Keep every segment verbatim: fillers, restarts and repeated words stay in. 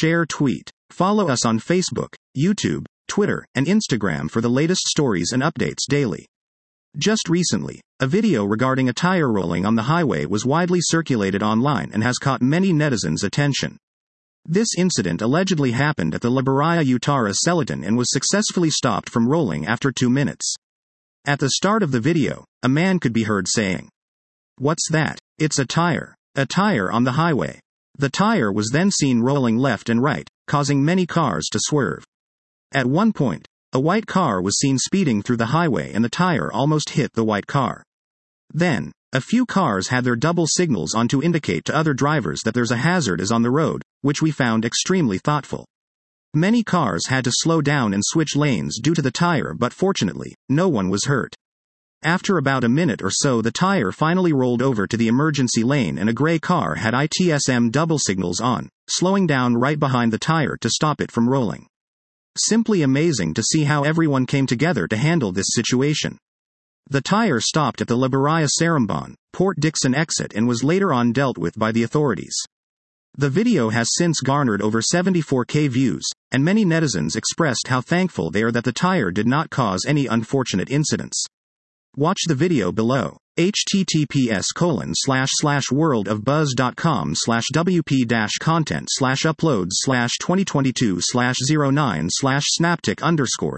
share, tweet. Follow us on Facebook, YouTube, Twitter, and Instagram for the latest stories and updates daily. Just recently, a video regarding a tire rolling on the highway was widely circulated online and has caught many netizens' attention. This incident allegedly happened at the Liberia Utara Seleton and was successfully stopped from rolling after two minutes. At the start of the video, a man could be heard saying, "What's that? It's a tire. A tire on the highway." The tire was then seen rolling left and right, causing many cars to swerve. At one point, a white car was seen speeding through the highway and the tire almost hit the white car. Then, a few cars had their double signals on to indicate to other drivers that there's a hazard is on the road, which we found extremely thoughtful. Many cars had to slow down and switch lanes due to the tire, but fortunately, no one was hurt. After about a minute or so, the tire finally rolled over to the emergency lane and a gray car had I T S M double signals on, slowing down right behind the tire to stop it from rolling. Simply amazing to see how everyone came together to handle this situation. The tire stopped at the Liberia Sarambon, Port Dickson exit and was later on dealt with by the authorities. The video has since garnered over seventy-four thousand views, and many netizens expressed how thankful they are that the tire did not cause any unfortunate incidents. Watch the video below. https colon slash slash worldofbuzz.com slash wp dash content slash uploads slash 2022 slash 09 slash snaptic underscore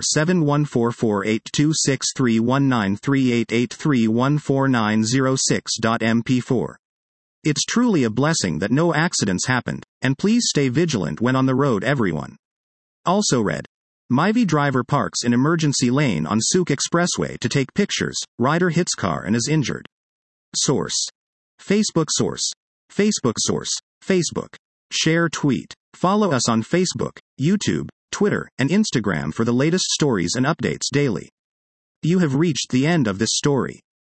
71448263193883149006.mp4. It's truly a blessing that no accidents happened, and please stay vigilant when on the road, everyone. Also read. Myvi driver parks in emergency lane on Souk Expressway to take pictures, rider hits car and is injured. Source. Facebook source. Facebook source. Facebook. Share, tweet. Follow us on Facebook, YouTube, Twitter, and Instagram for the latest stories and updates daily. You have reached the end of this story.